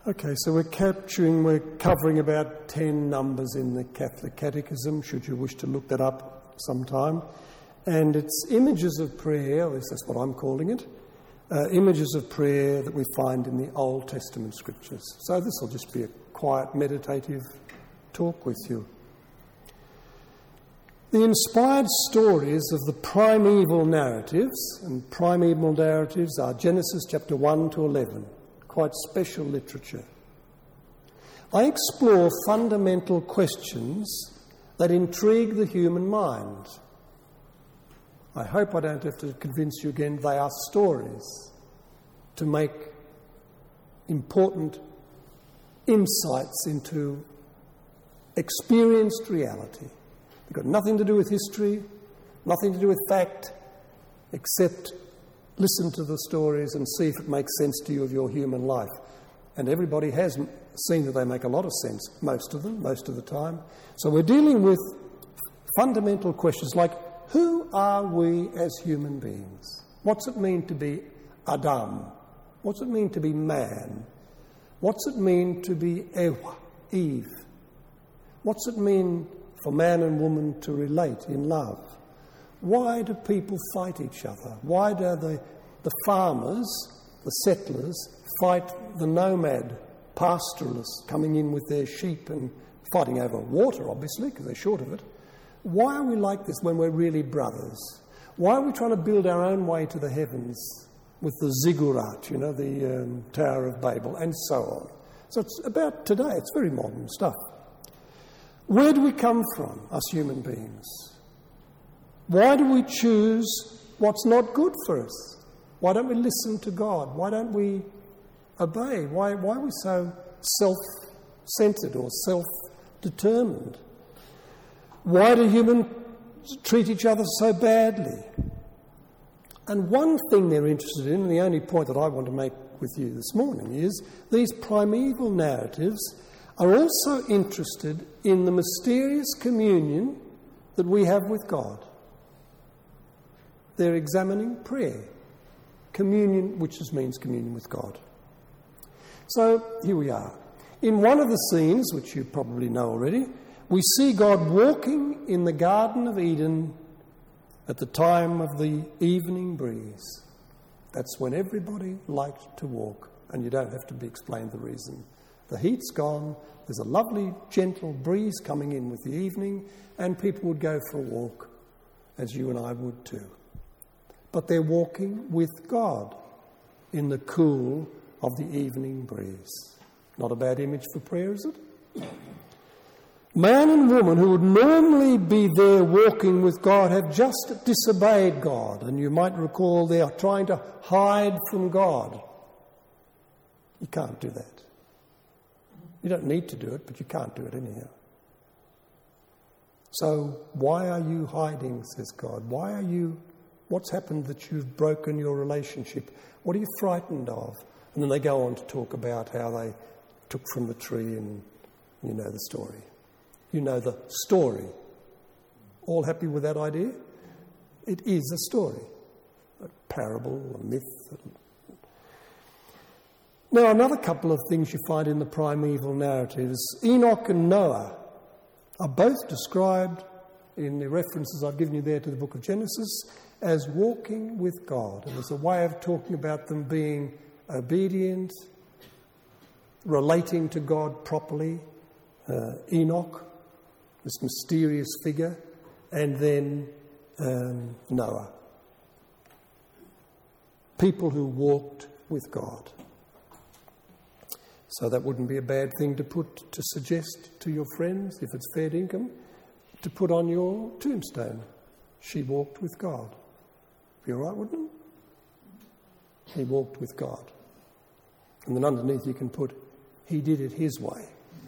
Okay, so we're covering about 10 numbers in the Catholic Catechism, should you wish to look that up sometime. And it's images of prayer, at least that's what I'm calling it, images of prayer that we find in the Old Testament scriptures. So this will just be a quiet, meditative talk with you. The inspired stories of the primeval narratives, and primeval narratives are Genesis chapter 1 to 11, quite special literature. I explore fundamental questions that intrigue the human mind. I hope I don't have to convince you again they are stories to make important insights into experienced reality. They've got nothing to do with history, nothing to do with fact, except listen to the stories and see if it makes sense to you of your human life. And everybody has seen that they make a lot of sense, most of them, most of the time. So we're dealing with fundamental questions like, who are we as human beings? What's it mean to be Adam? What's it mean to be man? What's it mean to be Ewa, Eve? What's it mean for man and woman to relate in love? Why do people fight each other? Why do the farmers, the settlers, fight the nomad pastoralists coming in with their sheep and fighting over water, obviously, because they're short of it? Why are we like this when we're really brothers? Why are we trying to build our own way to the heavens with the ziggurat, the Tower of Babel, and so on? So it's about today. It's very modern stuff. Where do we come from, us human beings? Why do we choose what's not good for us? Why don't we listen to God? Why don't we obey? Why are we so self-centred or self-determined? Why do humans treat each other so badly? And one thing they're interested in, and the only point that I want to make with you this morning, is these primeval narratives are also interested in the mysterious communion that we have with God. They're examining prayer, communion, which just means communion with God. So here we are. In one of the scenes, which you probably know already, we see God walking in the Garden of Eden at the time of the evening breeze. That's when everybody liked to walk, and you don't have to be explained the reason. The heat's gone, there's a lovely, gentle breeze coming in with the evening, and people would go for a walk, as you and I would too. But they're walking with God in the cool of the evening breeze. Not a bad image for prayer, is it? Man and woman who would normally be there walking with God have just disobeyed God. And you might recall they are trying to hide from God. You can't do that. You don't need to do it, but you can't do it anyhow. So why are you hiding, says God? What's happened that you've broken your relationship? What are you frightened of? And then they go on to talk about how they took from the tree, and you know the story. You know the story. All happy with that idea? It is a story, a parable, a myth. Now, another couple of things you find in the primeval narratives. Enoch and Noah are both described in the references I've given you there to the book of Genesis as walking with God. And there's a way of talking about them being obedient, relating to God properly. Enoch, this mysterious figure, and then Noah. People who walked with God. So that wouldn't be a bad thing to suggest to your friends, if it's fair income, to put on your tombstone. She walked with God. Be all right, wouldn't it? He walked with God. And then underneath you can put, he did it his way.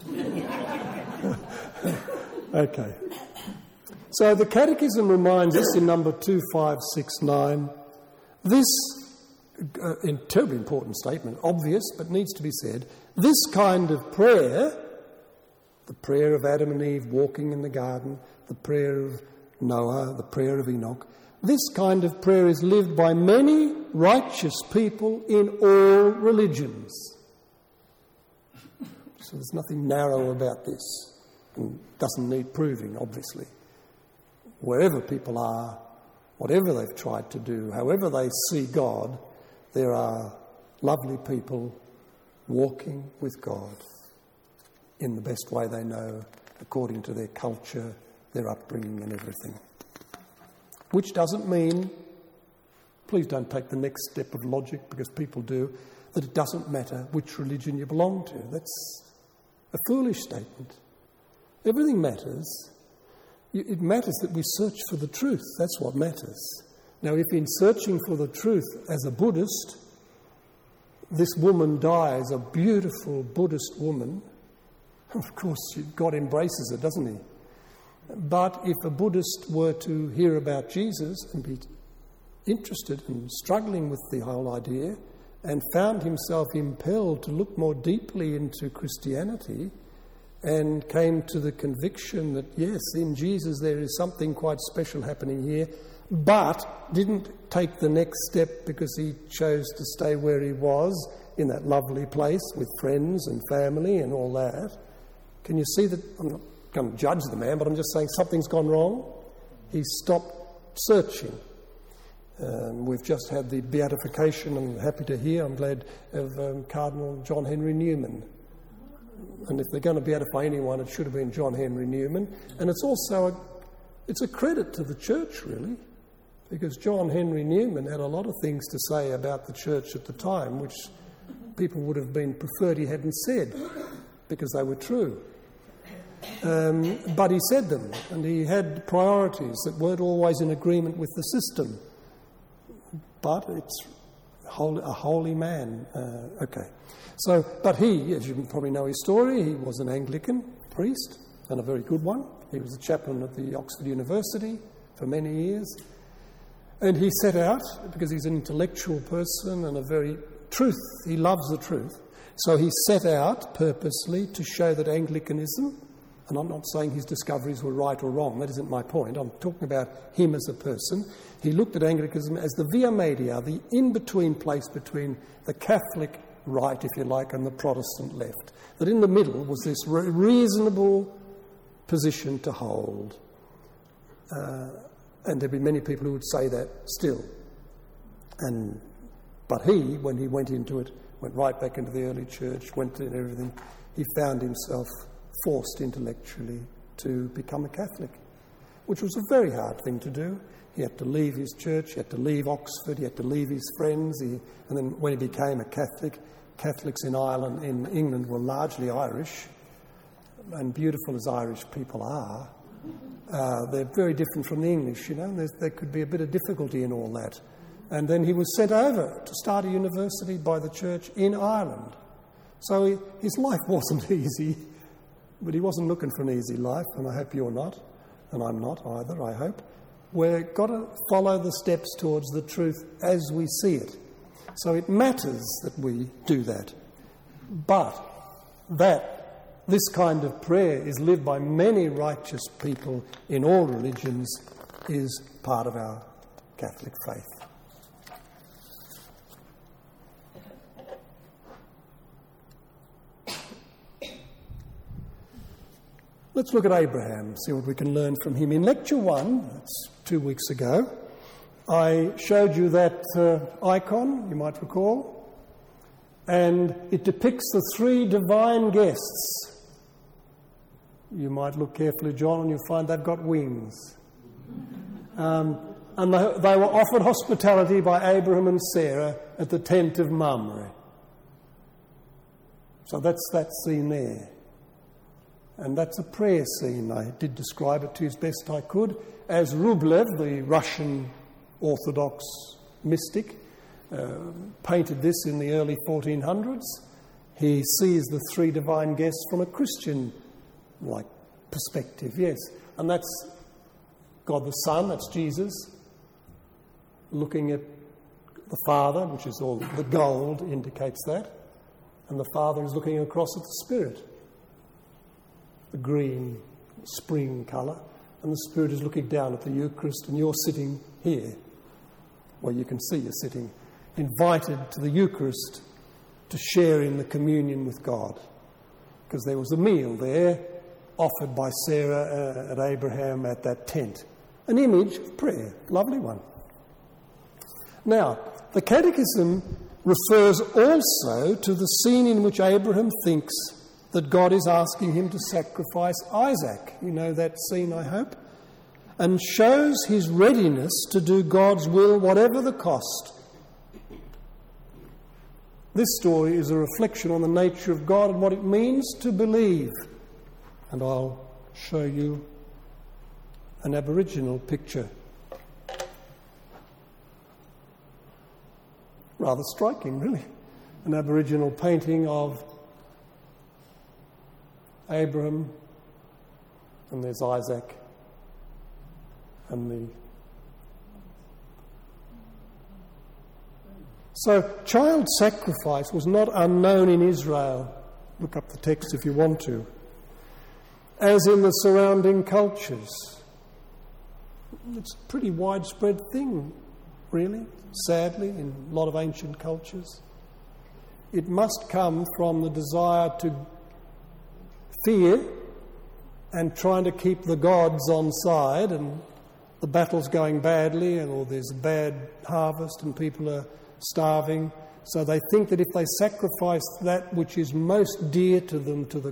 Okay. So the Catechism reminds us in number 2569, this terribly important statement, obvious but needs to be said, this kind of prayer, the prayer of Adam and Eve walking in the garden, the prayer of Noah, the prayer of Enoch, this kind of prayer is lived by many righteous people in all religions. So there's nothing narrow about this, and doesn't need proving, obviously. Wherever people are, whatever they've tried to do, however they see God, there are lovely people walking with God in the best way they know, according to their culture, their upbringing and everything. Which doesn't mean, please don't take the next step of logic, because people do, that it doesn't matter which religion you belong to. That's a foolish statement. Everything matters. It matters that we search for the truth. That's what matters. Now, if in searching for the truth as a Buddhist, this woman dies, a beautiful Buddhist woman, of course God embraces her, doesn't he? But if a Buddhist were to hear about Jesus and be interested and struggling with the whole idea and found himself impelled to look more deeply into Christianity and came to the conviction that, yes, in Jesus there is something quite special happening here, but didn't take the next step because he chose to stay where he was in that lovely place with friends and family and all that. Can you see that? I'm not going to judge the man, but I'm just saying something's gone wrong. He's stopped searching. We've just had the beatification, I'm happy to hear, I'm glad, of Cardinal John Henry Newman. And if they're going to beatify anyone, it should have been John Henry Newman. And it's also it's a credit to the church, really, because John Henry Newman had a lot of things to say about the church at the time, which people would have been preferred he hadn't said, because they were true. But he said them, and he had priorities that weren't always in agreement with the system. But it's a holy man. But he, as you probably know his story, he was an Anglican priest, and a very good one. He was a chaplain at the Oxford University for many years. And he set out, because he's an intellectual person and he loves the truth. So he set out purposely to show that Anglicanism, and I'm not saying his discoveries were right or wrong, that isn't my point, I'm talking about him as a person. He looked at Anglicanism as the via media, the in-between place between the Catholic right, if you like, and the Protestant left. That in the middle was this reasonable position to hold. And there'd be many people who would say that still. But he, when he went into it, went right back into the early church, went into everything, he found himself forced intellectually to become a Catholic, which was a very hard thing to do. He had to leave his church, he had to leave Oxford, he had to leave his friends, and then when he became a Catholic, Catholics in Ireland, in England, were largely Irish, and beautiful as Irish people are, they're very different from the English, you know. There could be a bit of difficulty in all that. And then he was sent over to start a university by the church in Ireland. So his life wasn't easy, but he wasn't looking for an easy life, and I hope you're not, and I'm not either, I hope. We've got to follow the steps towards the truth as we see it. So it matters that we do that. But that this kind of prayer is lived by many righteous people in all religions is part of our Catholic faith. Let's look at Abraham, see what we can learn from him. In Lecture 1, that's 2 weeks ago, I showed you that icon, you might recall, and it depicts the 3 divine guests. You might look carefully, John, and you'll find they've got wings. And they were offered hospitality by Abraham and Sarah at the tent of Mamre. So that's that scene there. And that's a prayer scene. I did describe it to you as best I could. As Rublev, the Russian Orthodox mystic, painted this in the early 1400s, he sees the 3 divine guests from a Christian-like perspective, yes. And that's God the Son, that's Jesus, looking at the Father, which is all the gold indicates that, and the Father is looking across at the Spirit, the green spring colour, and the Spirit is looking down at the Eucharist, and you're sitting here, where you can see you're sitting, invited to the Eucharist to share in the communion with God. because there was a meal there offered by Sarah at Abraham at that tent. An image of prayer. Lovely one. Now, the Catechism refers also to the scene in which Abraham thinks that God is asking him to sacrifice Isaac. You know that scene, I hope? And shows his readiness to do God's will, whatever the cost. This story is a reflection on the nature of God and what it means to believe. And I'll show you an Aboriginal picture. Rather striking, really. An Aboriginal painting of Abraham, and there's Isaac, and So child sacrifice was not unknown in Israel. Look up the text if you want to. As in the surrounding cultures. It's a pretty widespread thing, really, sadly, in a lot of ancient cultures. It must come from the desire to fear and trying to keep the gods on side, and the battle's going badly, or there's a bad harvest and people are starving. So they think that if they sacrifice that which is most dear to them to the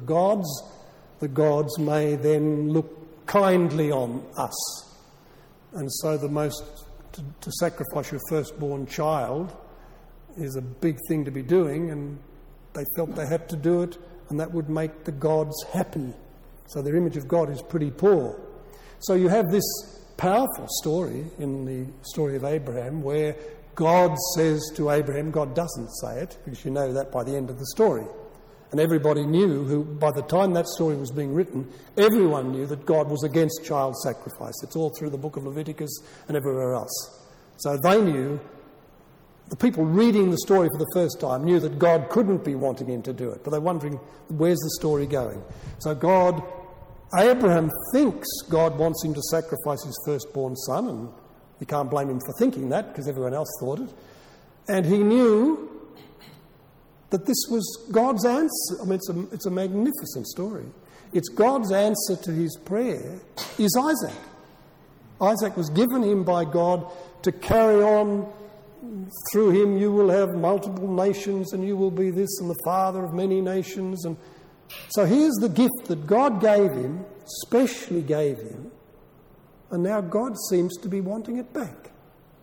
gods may then look kindly on us. And so to sacrifice your firstborn child is a big thing to be doing, and they felt they had to do it, and that would make the gods happy. So their image of God is pretty poor. So you have this powerful story in the story of Abraham where God says to Abraham, God doesn't say it, because you know that by the end of the story. And everybody knew, by the time that story was being written, everyone knew that God was against child sacrifice. It's all through the book of Leviticus and everywhere else. So they knew, the people reading the story for the first time knew that God couldn't be wanting him to do it. But they're wondering, where's the story going? So Abraham thinks God wants him to sacrifice his firstborn son, and you can't blame him for thinking that, because everyone else thought it. And he knew that this was God's answer. I mean, it's a magnificent story. It's God's answer to his prayer is Isaac. Isaac was given him by God to carry on. Through him you will have multiple nations, and you will be this and the father of many nations. And so here's the gift that God gave him, specially gave him, and now God seems to be wanting it back.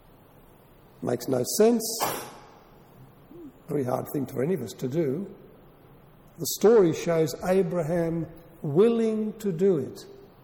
Makes no sense. Very hard thing for any of us to do. The story shows Abraham willing to do it.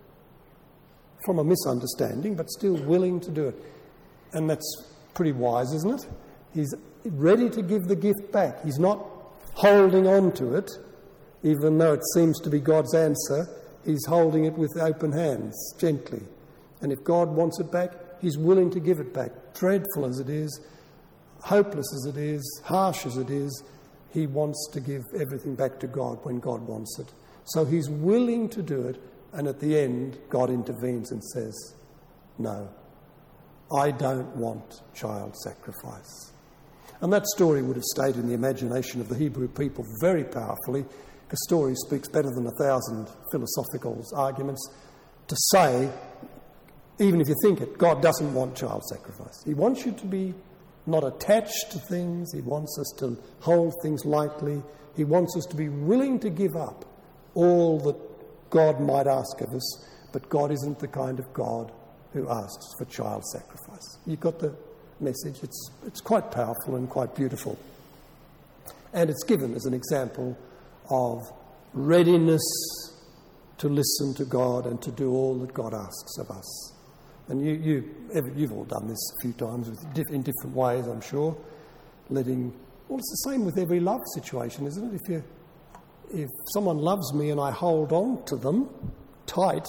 From a misunderstanding, but still willing to do it. And that's pretty wise, isn't it? He's ready to give the gift back. He's not holding on to it, even though it seems to be God's answer. He's holding it with open hands, gently. And if God wants it back, he's willing to give it back. Dreadful as it is, hopeless as it is, harsh as it is, he wants to give everything back to God when God wants it. So he's willing to do it, and at the end, God intervenes and says, no, I don't want child sacrifice. And that story would have stayed in the imagination of the Hebrew people very powerfully. A story speaks better than 1,000 philosophical arguments to say, even if you think it, God doesn't want child sacrifice. He wants you to be not attached to things. He wants us to hold things lightly. He wants us to be willing to give up all that God might ask of us, but God isn't the kind of God who asks for child sacrifice. You got the message? It's quite powerful and quite beautiful. And it's given as an example of readiness to listen to God and to do all that God asks of us. And you've all done this a few times in different ways, I'm sure. Well, it's the same with every love situation, isn't it? If someone loves me and I hold on to them tight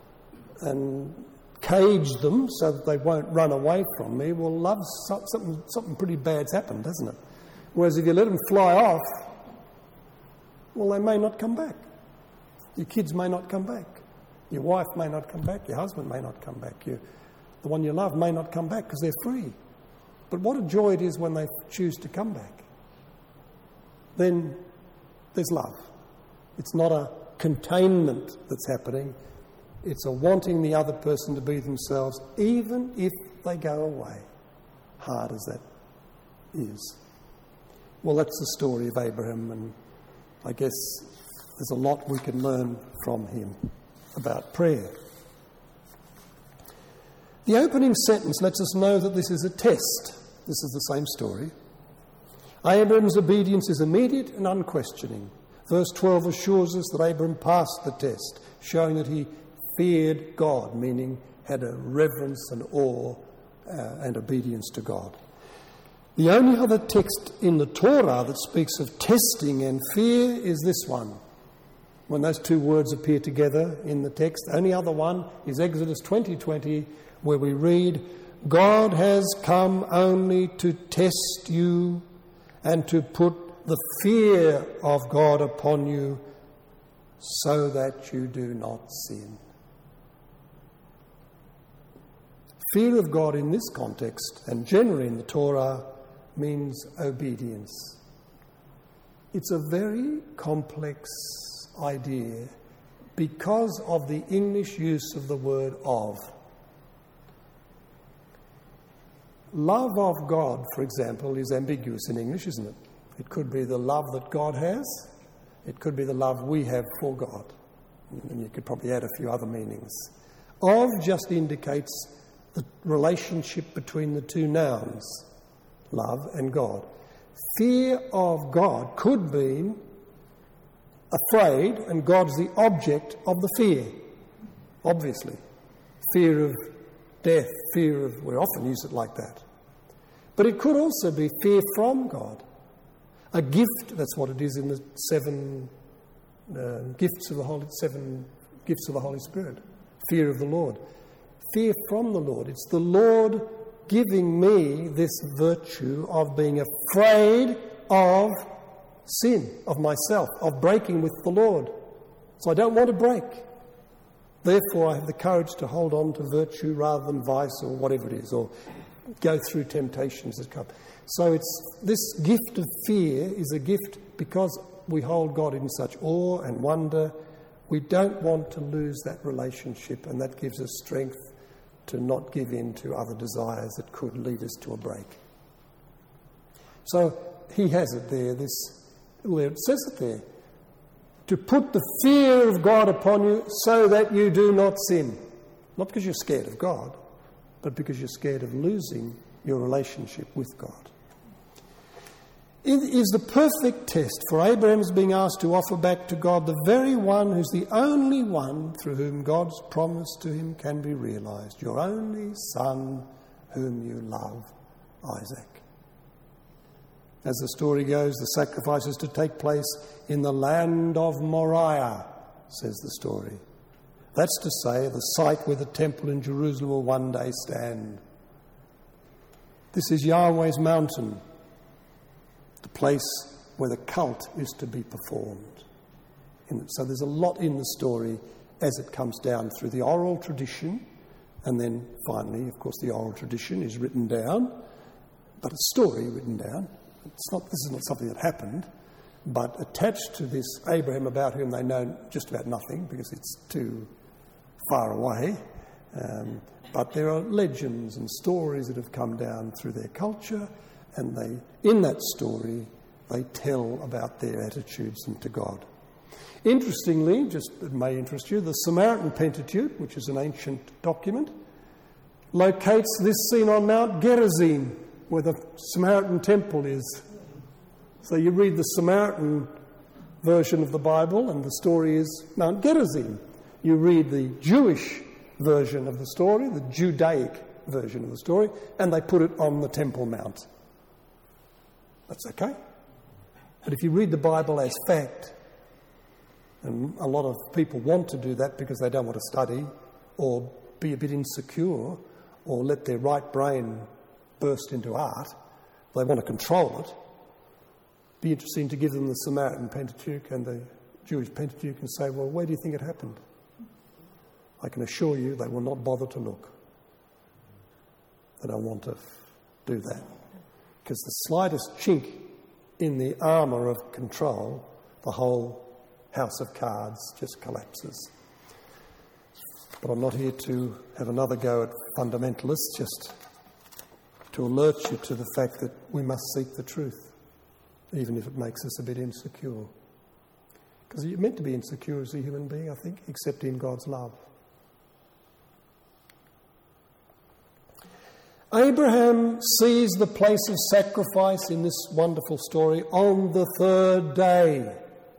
and cage them so that they won't run away from me, well, something pretty bad's happened, hasn't it? Whereas if you let them fly off, well, they may not come back. Your kids may not come back. Your wife may not come back. Your husband may not come back. The one you love may not come back because they're free. But what a joy it is when they choose to come back. Then there's love. It's not a containment that's happening. It's a wanting the other person to be themselves, even if they go away, hard as that is. Well, that's the story of Abraham, and I guess there's a lot we can learn from him about prayer. The opening sentence lets us know that this is a test. This is the same story. Abraham's obedience is immediate and unquestioning. Verse 12 assures us that Abraham passed the test, showing that he feared God, meaning had a reverence and awe and obedience to God. The only other text in the Torah that speaks of testing and fear is this one. When those two words appear together in the text, the only other one is Exodus 20:20, where we read, God has come only to test you and to put the fear of God upon you so that you do not sin. Fear of God in this context, and generally in the Torah, means obedience. It's a very complex idea because of the English use of the word of. Love of God, for example, is ambiguous in English, isn't it? It could be the love that God has. It could be the love we have for God. And you could probably add a few other meanings. Of just indicates the relationship between the two nouns, love and God. Fear of God could mean afraid, and God's the object of the fear, obviously. Fear of death, fear of, we often use it like that. But it could also be fear from God. A gift, that's what it is in the seven gifts of the Holy Spirit. Fear of the Lord. Fear from the Lord. It's the Lord giving me this virtue of being afraid of sin, of myself, of breaking with the Lord. So I don't want to break. Therefore, I have the courage to hold on to virtue rather than vice or whatever it is, or go through temptations that come. So it's this gift of fear is a gift because we hold God in such awe and wonder. We don't want to lose that relationship, and that gives us strength to not give in to other desires that could lead us to a break. So he has it there, it says it there. To put the fear of God upon you so that you do not sin. Not because you're scared of God, but because you're scared of losing your relationship with God. It is the perfect test for Abraham's being asked to offer back to God the very one who's the only one through whom God's promise to him can be realised. Your only son whom you love, Isaac. As the story goes, the sacrifice is to take place in the land of Moriah, says the story. That's to say, the site where the temple in Jerusalem will one day stand. This is Yahweh's mountain, the place where the cult is to be performed. So there's a lot in the story as it comes down through the oral tradition, and then finally, of course, the oral tradition is written down, but a story written down. This is not something that happened, but attached to this Abraham, about whom they know just about nothing because it's too far away. But there are legends and stories that have come down through their culture, and in that story, they tell about their attitudes to God. Interestingly, it may interest you, the Samaritan Pentateuch, which is an ancient document, locates this scene on Mount Gerizim, where the Samaritan temple is. So you read the Samaritan version of the Bible, and the story is Mount Gerizim. You read the Jewish version of the story, the Judaic version of the story, and they put it on the Temple Mount. That's okay. But if you read the Bible as fact, and a lot of people want to do that because they don't want to study or be a bit insecure or let their right brain burst into art, they want to control it. Be interesting to give them the Samaritan Pentateuch and the Jewish Pentateuch and say, well, where do you think it happened? I can assure you they will not bother to look. They don't want to do that. Because the slightest chink in the armour of control, the whole house of cards just collapses. But I'm not here to have another go at fundamentalists, just to alert you to the fact that we must seek the truth, even if it makes us a bit insecure. Because you're meant to be insecure as a human being, I think, except in God's love. Abraham sees the place of sacrifice in this wonderful story on the third day.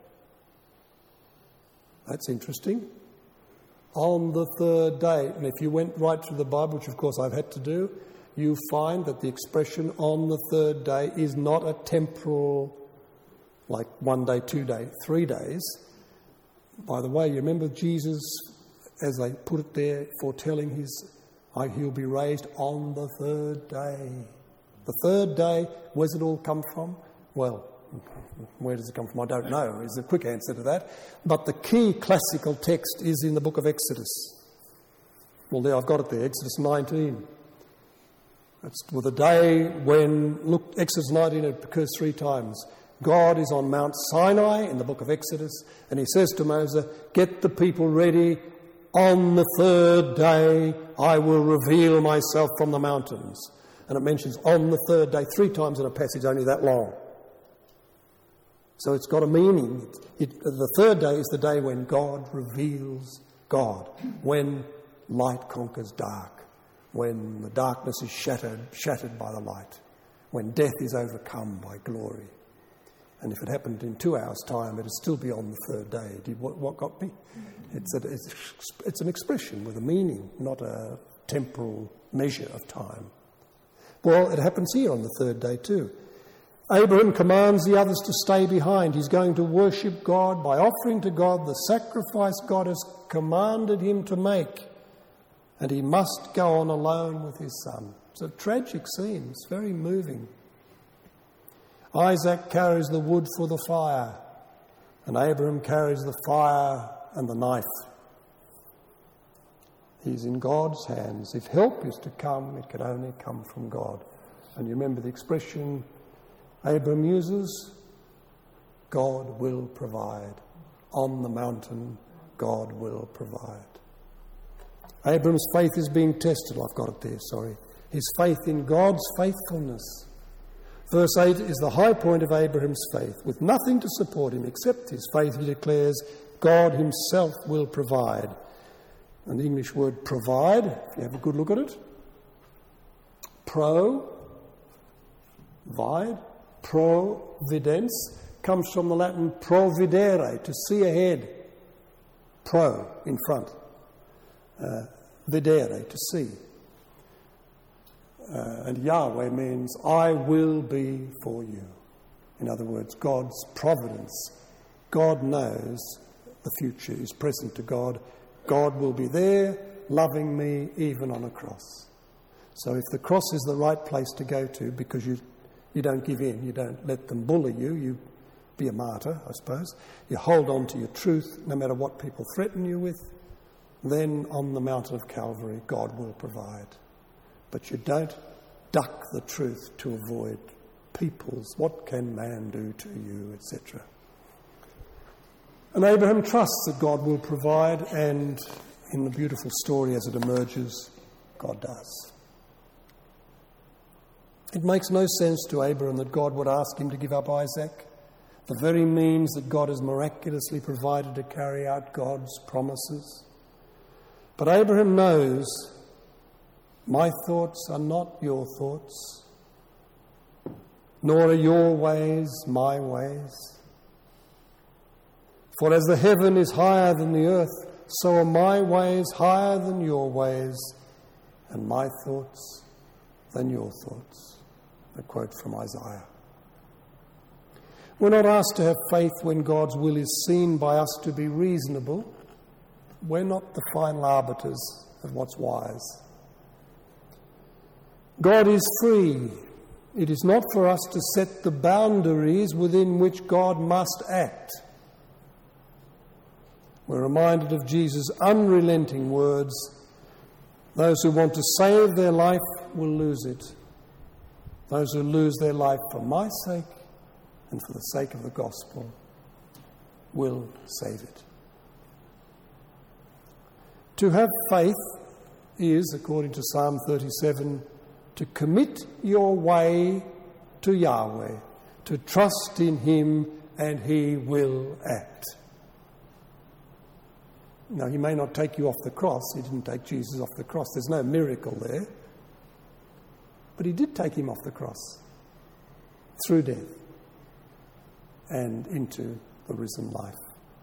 That's interesting. On the third day. And if you went right through the Bible, which of course I've had to do, you find that the expression on the third day is not a temporal, like 1 day, 2 days, 3 days. By the way, you remember Jesus, as they put it there, foretelling he'll be raised on the third day. The third day, where's it all come from? Well, where does it come from? I don't know, is the quick answer to that. But the key classical text is in the book of Exodus. Well, there, I've got it there, Exodus 19. It's the day when, look, Exodus 19, it occurs 3 times. God is on Mount Sinai in the book of Exodus, and he says to Moses, get the people ready. On the third day, I will reveal myself from the mountains. And it mentions on the third day 3 times in a passage only that long. So it's got a meaning. The third day is the day when God reveals God, when light conquers dark, when the darkness is shattered by the light, when death is overcome by glory. And if it happened in 2 hours' time, it'd still be on the third day. What got me? It's an expression with a meaning, not a temporal measure of time. Well, it happens here on the third day too. Abraham commands the others to stay behind. He's going to worship God by offering to God the sacrifice God has commanded him to make. And he must go on alone with his son. It's a tragic scene. It's very moving. Isaac carries the wood for the fire, and Abraham carries the fire and the knife. He's in God's hands. If help is to come, it can only come from God. And you remember the expression Abraham uses? God will provide. On the mountain, God will provide. Abraham's faith is being tested. I've got it there, sorry. His faith in God's faithfulness. Verse 8 is the high point of Abraham's faith. With nothing to support him except his faith, he declares, God himself will provide. And the English word provide, if you have a good look at it, providence, comes from the Latin providere, to see ahead. Pro, in front. Videre, to see. And Yahweh means, I will be for you. In other words, God's providence. God knows the future is present to God. God will be there, loving me, even on a cross. So if the cross is the right place to go to, because you don't give in, you don't let them bully you, you be a martyr, I suppose. You hold on to your truth, no matter what people threaten you with. Then on the mountain of Calvary, God will provide. But you don't duck the truth to avoid people's, what can man do to you, etc. And Abraham trusts that God will provide, and in the beautiful story as it emerges, God does. It makes no sense to Abraham that God would ask him to give up Isaac, the very means that God has miraculously provided to carry out God's promises. But Abraham knows, my thoughts are not your thoughts, nor are your ways my ways. For as the heaven is higher than the earth, so are my ways higher than your ways, and my thoughts than your thoughts. A quote from Isaiah. We're not asked to have faith when God's will is seen by us to be reasonable. We're not the final arbiters of what's wise. God is free. It is not for us to set the boundaries within which God must act. We're reminded of Jesus' unrelenting words, those who want to save their life will lose it. Those who lose their life for my sake and for the sake of the gospel will save it. To have faith is, according to Psalm 37, to commit your way to Yahweh, to trust in him and he will act. Now, he may not take you off the cross. He didn't take Jesus off the cross. There's no miracle there. But he did take him off the cross through death and into the risen life.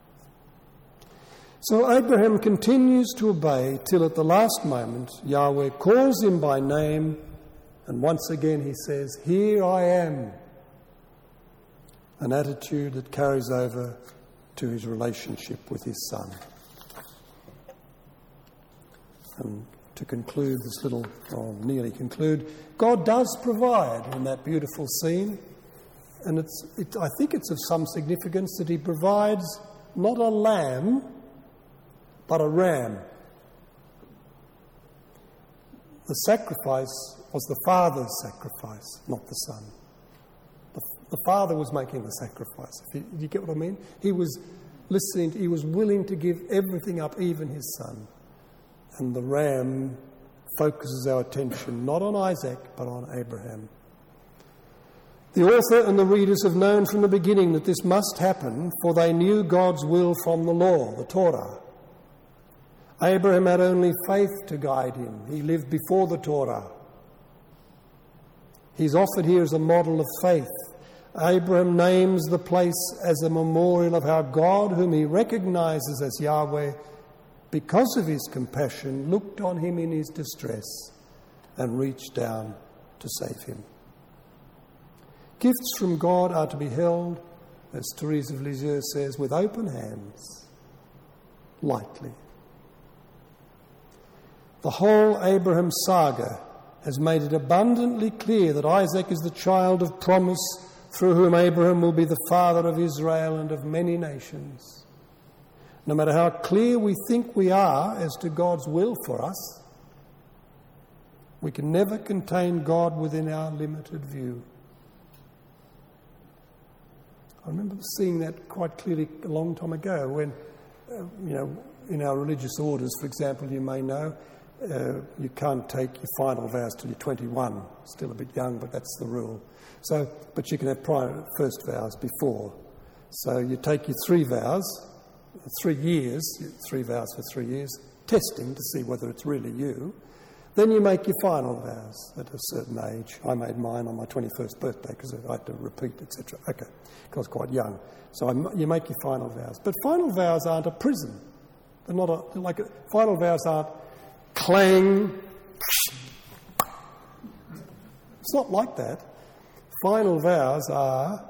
So Abraham continues to obey till at the last moment Yahweh calls him by name, and once again he says, "Here I am." An attitude that carries over to his relationship with his son. And to conclude this little, or nearly conclude, God does provide in that beautiful scene. And I think it's of some significance that he provides not a lamb, but a ram. The sacrifice was the father's sacrifice, not the son. The father was making the sacrifice. Do you get what I mean? He was listening, he was willing to give everything up, even his son. And the ram focuses our attention not on Isaac, but on Abraham. The author and the readers have known from the beginning that this must happen, for they knew God's will from the law, the Torah. Abraham had only faith to guide him. He lived before the Torah. He's offered here as a model of faith. Abraham names the place as a memorial of how God, whom he recognizes as Yahweh, because of his compassion, looked on him in his distress and reached down to save him. Gifts from God are to be held, as Therese of Lisieux says, with open hands, lightly. The whole Abraham saga has made it abundantly clear that Isaac is the child of promise through whom Abraham will be the father of Israel and of many nations. No matter how clear we think we are as to God's will for us, we can never contain God within our limited view. I remember seeing that quite clearly a long time ago when, in our religious orders, for example, you may know, you can't take your final vows till you're 21. Still a bit young, but that's the rule. So, but you can have first vows before. So you take your 3 vows, 3 years, 3 vows for 3 years, testing to see whether it's really you. Then you make your final vows at a certain age. I made mine on my 21st birthday because I had to repeat, etc. Okay, because I was quite young. So you make your final vows. But final vows aren't a prison. They're not final vows aren't clang. It's not like that. Final vows are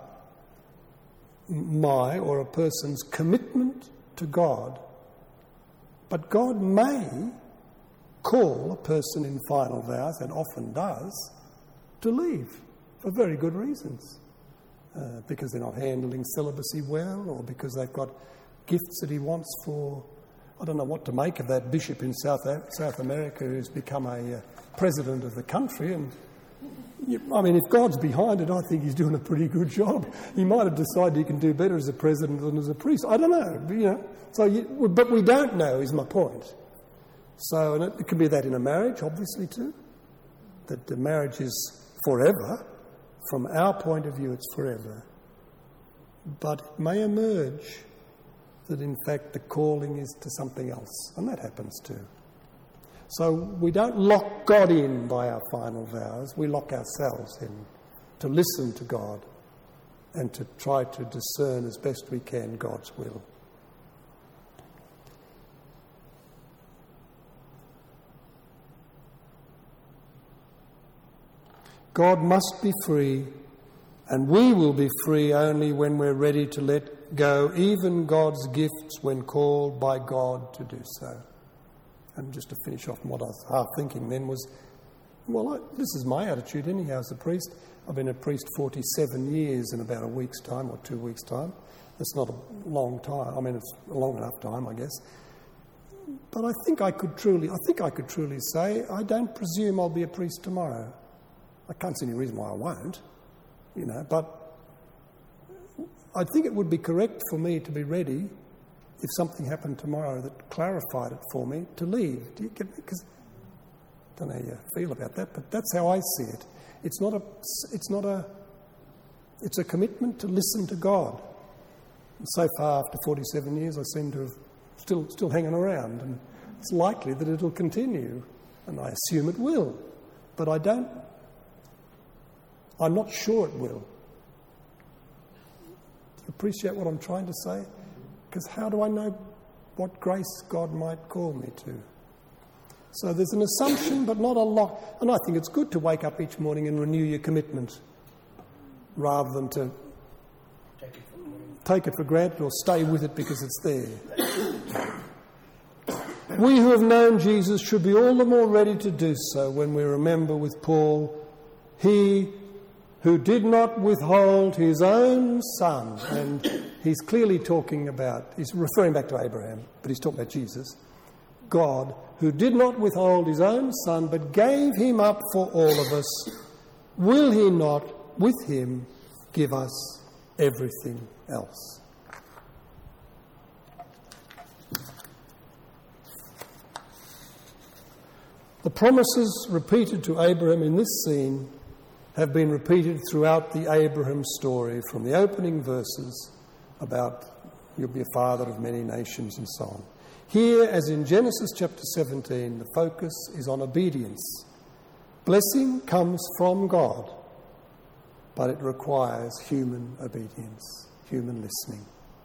my or a person's commitment to God. But God may call a person in final vows, and often does, to leave for very good reasons. Because they're not handling celibacy well, or because they've got gifts that he wants for... I don't know what to make of that bishop in South America who's become a president of the country. And if God's behind it, I think he's doing a pretty good job. He might have decided he can do better as a president than as a priest. I don't know, but we don't know, is my point. So, and it could be that in a marriage, obviously, too. That the marriage is forever. From our point of view, it's forever. But it may emerge that, in fact, the calling is to something else. And that happens, too. So we don't lock God in by our final vows. We lock ourselves in to listen to God and to try to discern as best we can God's will. God must be free, and we will be free only when we're ready to let go even God's gifts when called by God to do so. And just to finish off what I was half thinking then was, this is my attitude anyhow as a priest. I've been a priest 47 years in about a week's time or 2 weeks' time. That's not a long time. It's a long enough time, I guess. But I think I could truly say, I don't presume I'll be a priest tomorrow. I can't see any reason why I won't, but I think it would be correct for me to be ready if something happened tomorrow that clarified it for me to leave. Do you get me? Because I don't know how you feel about that, but that's how I see it. It's a commitment to listen to God. And so far, after 47 years, I seem to have still hanging around, and it's likely that it'll continue, and I assume it will, but I'm not sure it will. Do you appreciate what I'm trying to say? Because how do I know what grace God might call me to? So there's an assumption, but not a lot. And I think it's good to wake up each morning and renew your commitment rather than to take it for granted or stay with it because it's there. We who have known Jesus should be all the more ready to do so when we remember with Paul, he who did not withhold his own son. And he's clearly he's referring back to Abraham, but he's talking about Jesus. God, who did not withhold his own son, but gave him up for all of us, will he not with him give us everything else? The promises repeated to Abraham in this scene have been repeated throughout the Abraham story, from the opening verses about you'll be a father of many nations and so on. Here, as in Genesis chapter 17, the focus is on obedience. Blessing comes from God, but it requires human obedience, human listening.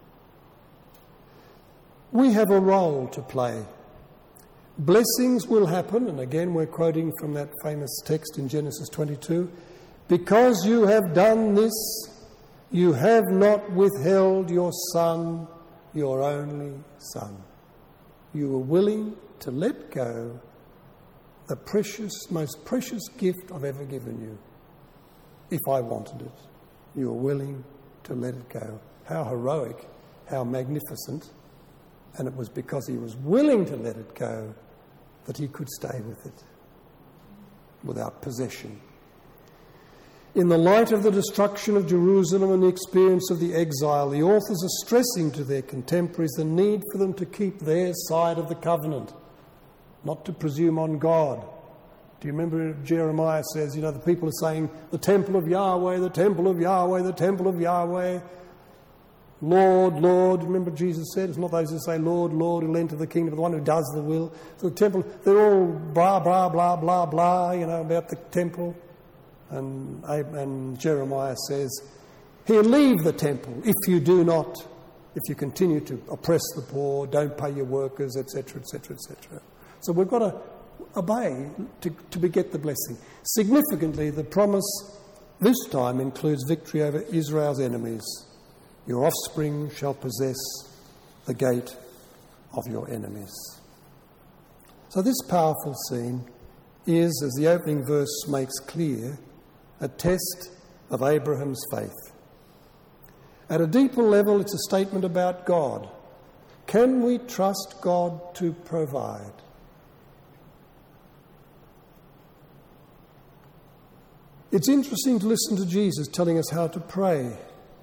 We have a role to play. Blessings will happen, and again we're quoting from that famous text in Genesis 22, because you have done this, you have not withheld your son, your only son. You were willing to let go the most precious gift I've ever given you. If I wanted it, you were willing to let it go. How heroic, how magnificent. And it was because he was willing to let it go that he could stay with it without possession. In the light of the destruction of Jerusalem and the experience of the exile, the authors are stressing to their contemporaries the need for them to keep their side of the covenant, not to presume on God. Do you remember Jeremiah says, the people are saying, the temple of Yahweh, the temple of Yahweh, the temple of Yahweh. Lord, Lord. Remember Jesus said, it's not those who say, Lord, Lord, who'll enter the kingdom, but the one who does the will. So the temple, they're all blah, blah, blah, blah, blah, about the temple. And Jeremiah says, here, leave the temple if you continue to oppress the poor, don't pay your workers, etc., etc., etc. So we've got to obey to beget the blessing. Significantly, the promise this time includes victory over Israel's enemies. Your offspring shall possess the gate of your enemies. So this powerful scene is, as the opening verse makes clear, a test of Abraham's faith. At a deeper level, it's a statement about God. Can we trust God to provide? It's interesting to listen to Jesus telling us how to pray.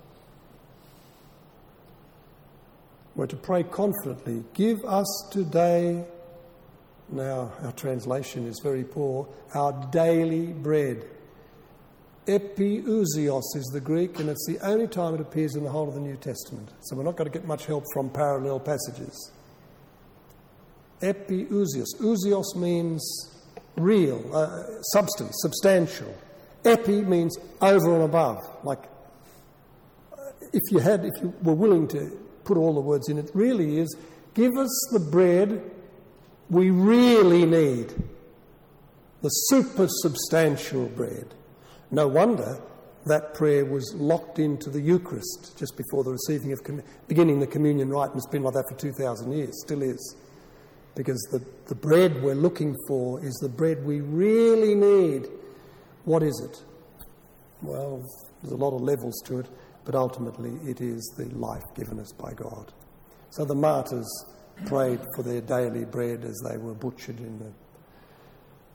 We're to pray confidently. Give us today, now our translation is very poor, our daily bread. Epiousios is the Greek, and it's the only time it appears in the whole of the New Testament. So we're not going to get much help from parallel passages. Epiousios. Ousios means real, substance, substantial. Epi means over and above. Like, if you were willing to put all the words in, it really is, give us the bread we really need. The super substantial bread. No wonder that prayer was locked into the Eucharist just before the receiving of beginning the communion rite, and it's been like that for 2,000 years, still is. Because the bread we're looking for is the bread we really need. What is it? Well, there's a lot of levels to it, but ultimately it is the life given us by God. So the martyrs prayed for their daily bread as they were butchered in the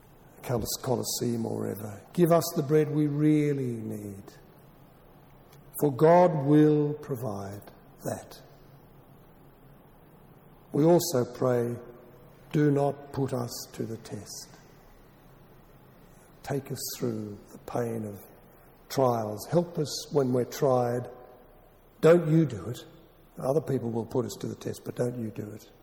Colosseum or wherever. Give us the bread we really need. For God will provide that. We also pray, do not put us to the test. Take us through the pain of trials. Help us when we're tried. Don't you do it. Other people will put us to the test, but don't you do it.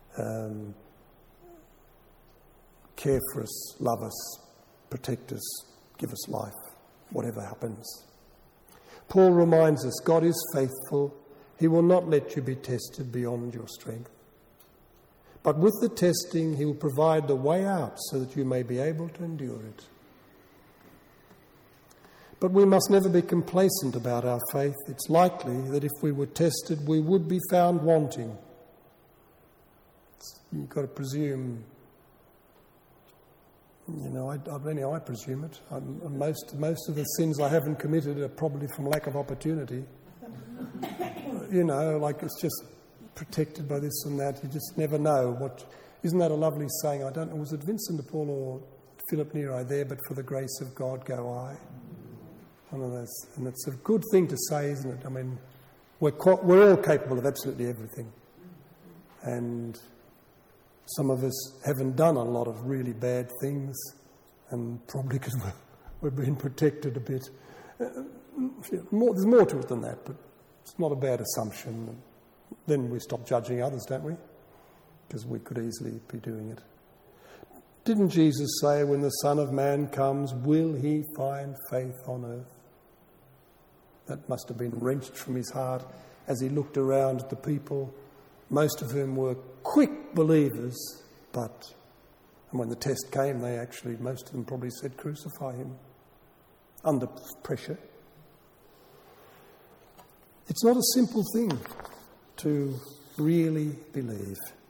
Care for us, love us, protect us, give us life, whatever happens. Paul reminds us, God is faithful. He will not let you be tested beyond your strength. But with the testing, he will provide the way out so that you may be able to endure it. But we must never be complacent about our faith. It's likely that if we were tested, we would be found wanting. You've got to presume, I presume it. Most of the sins I haven't committed are probably from lack of opportunity. It's just protected by this and that. You just never know. Isn't that a lovely saying? I don't know, was it Vincent de Paul or Philip Neri there, but for the grace of God go I? One of those. And it's a good thing to say, isn't it? I mean, we're all capable of absolutely everything. And some of us haven't done a lot of really bad things, and probably because we've been protected a bit. There's more to it than that, but it's not a bad assumption. Then we stop judging others, don't we? Because we could easily be doing it. Didn't Jesus say, when the Son of Man comes, will he find faith on earth? That must have been wrenched from his heart as he looked around at the people, most of whom were quick believers, and when the test came, most of them probably said, crucify him, under pressure. It's not a simple thing to really believe.